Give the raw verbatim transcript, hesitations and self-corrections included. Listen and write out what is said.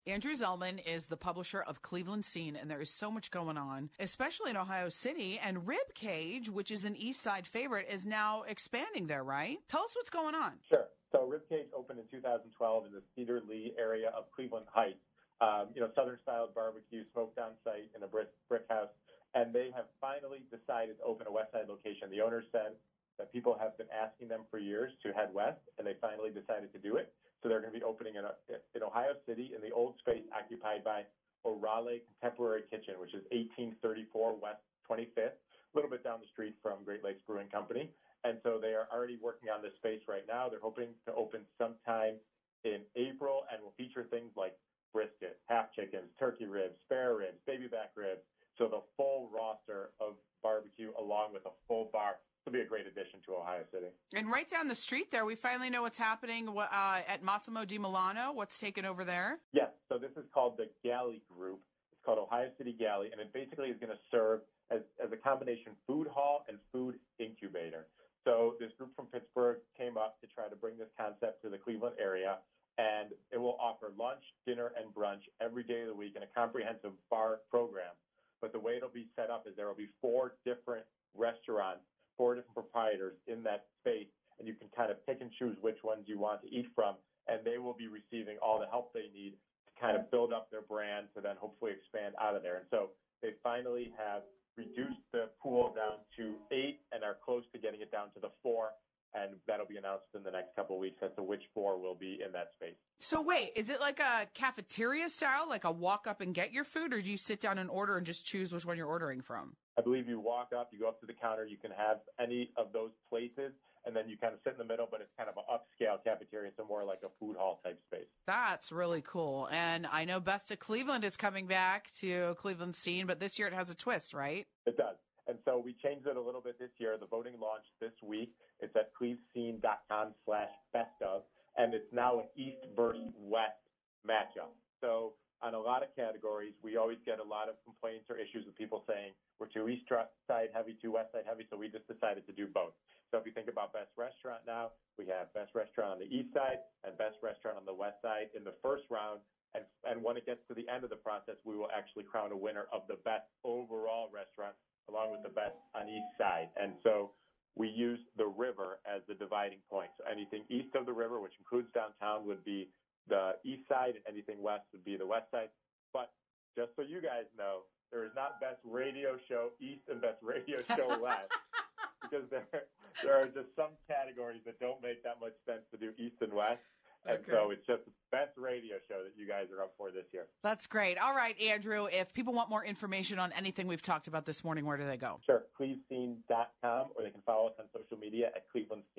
Andrew Zellman is the publisher of Cleveland Scene, and there is so much going on, especially in Ohio City. And Ribcage, which is an East Side favorite, is now expanding there, right? Tell us what's going on. Sure. So Ribcage opened in two thousand twelve in the Cedar Lee area of Cleveland Heights. Um, you know, Southern-style barbecue, smoked on site in a brick, brick house. And they have finally decided to open a West Side location. The owner said that people have been asking them for years to head west, and they finally decided to do it. So they're going to be opening in, a, in Ohio City in the old space occupied by Orale Contemporary Kitchen, which is eighteen thirty-four West twenty-fifth, a little bit down the street from Great Lakes Brewing Company. And so they are already working on this space right now. They're hoping to open sometime in April and will feature things like brisket, half chickens, turkey ribs, spare ribs, baby back ribs. So the full roster of barbecue along with a full bar. This will be a great addition to Ohio City. And right down the street there, we finally know what's happening uh, at Massimo di Milano. What's taken over there? Yes. So this is called the Galley Group. It's called Ohio City Galley, and it basically is going to serve as, as a combination food hall and food incubator. So this group from Pittsburgh came up to try to bring this concept to the Cleveland area, and it will offer lunch, dinner, and brunch every day of the week in a comprehensive bar program. But the way it'll be set up is there will be four different restaurants, four different proprietors in that space, and you can kind of pick and choose which ones you want to eat from, and they will be receiving all the help they need to kind of build up their brand to then hopefully expand out of there. And so they finally have reduced the pool down to eight and are close to getting it down to the four. And that'll be announced in the next couple of weeks as to which four will be in that space. So wait, is it like a cafeteria style, like a walk up and get your food, or do you sit down and order and just choose which one you're ordering from? I believe you walk up, you go up to the counter, you can have any of those places, and then you kind of sit in the middle, but it's kind of an upscale cafeteria, so more like a food hall type space. That's really cool. And I know Best of Cleveland is coming back to Cleveland Scene, but this year it has a twist, right? It does. And so we changed it a little bit this year. The voting launched this week. It's at clevescene.com slash best of, and it's now an East versus West matchup. So on a lot of categories, we always get a lot of complaints or issues with people saying we're too East side heavy, too West side heavy, so we just decided to do both. So if you think about best restaurant now, we have best restaurant on the East side and best restaurant on the West side in the first round. And, and when it gets to the end of the process, we will actually crown a winner of the best overall restaurant along with the best on each side. And so we use the river as the dividing point. So anything east of the river, which includes downtown, would be the east side, and anything west would be the west side. But just so you guys know, there is not best radio show east and best radio show west, because there, there are just some categories that don't make that much sense to do east and west. And okay. So it's just the best radio show that you guys are up for this year. That's great. All right, Andrew, if people want more information on anything we've talked about this morning, where do they go? Sure, clevescene dot com, or they can follow us on social media at Cleveland Scene.